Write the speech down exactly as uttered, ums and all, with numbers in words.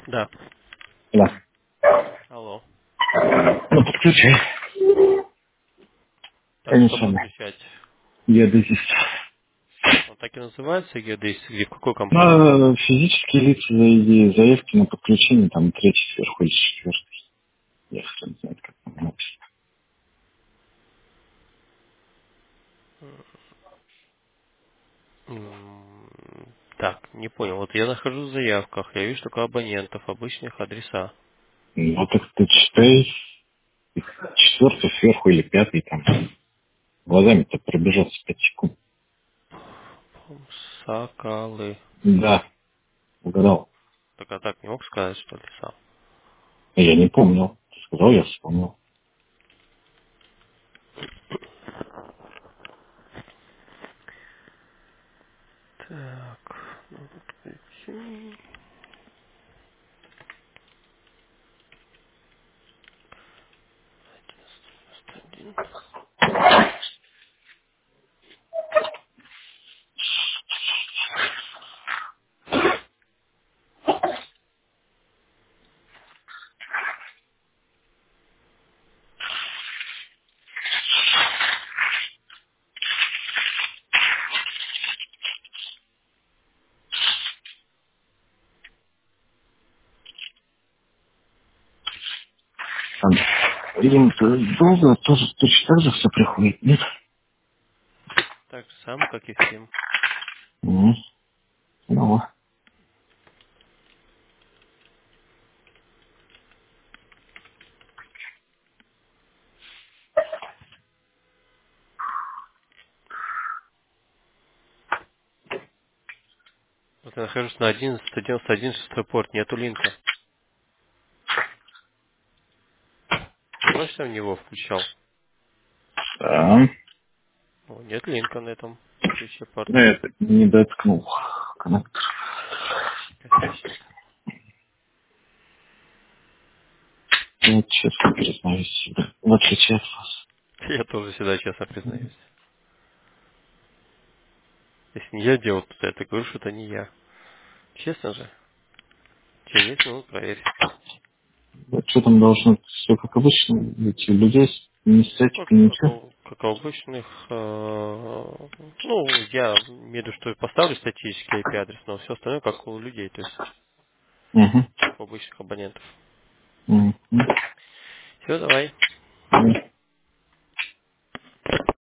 Да. Да. Алло. Ну, подключай. Так что Конечно. подключать? Геодезист. Он так и называется геодезист, где в какой компании? Ну, физические лица за идеи заявки на подключение, там третий сверху или четвертый. Я хрен знает, как там написано. М, Так, не понял. Вот я нахожу в заявках, я вижу только абонентов, обычных адреса. Ну, так ты читай четвертый сверху или пятый там. Глазами-то пробежаться пять секунд. Соколы. Да, угадал. Так а так не мог сказать, что ли, сам? Я не помнил. Ты сказал, я вспомнил. Так, ну, подключи. девяносто один. Там, видимо, то долго тоже точно так же все приходит, нет? Так же самое, как и всем. М, Ну, Вот я нахожусь на одиннадцать сто девяносто один шестой порт, нету линка. Ты точно в него включал? да. О, нет линка на этом ключе Ну, порта. я это не доткнул коннектор. Косячник. Вот честно признаюсь себе. Вот сейчас вас. Я тоже всегда честно признаюсь. Если не я делал, то я так говорю, что это не я. Честно же. Через десять минут проверь. Вот что там должно все как обычно, ведь у людей ни Ну, статика, как, ничего. у- как у обычных, э, ну, я имею в виду, что поставлю статический ай пи адрес, но все остальное как у людей, то есть Угу. как у обычных абонентов. Угу. Все, давай.